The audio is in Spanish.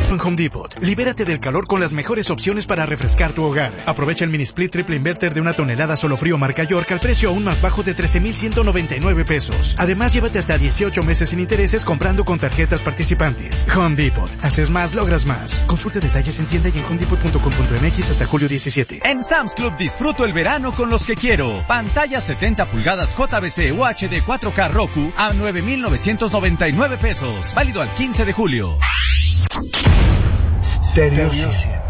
en Home Depot. Libérate del calor con las mejores opciones para refrescar tu hogar. Aprovecha el mini split triple inverter de 1 tonelada solo frío marca York al precio aún más bajo de 13,199 pesos. Además, llévate hasta 18 meses sin intereses comprando con tarjetas participantes. Home Depot. Haces más, logras más. Consulta detalles en tienda y en homedepot.com.mx hasta julio 17. En Sam's Club disfruto el verano con los que quiero. Pantalla 70 pulgadas JVC UHD 4K Roku a 9,999 pesos. Válido al 15 de julio. Stereo 100.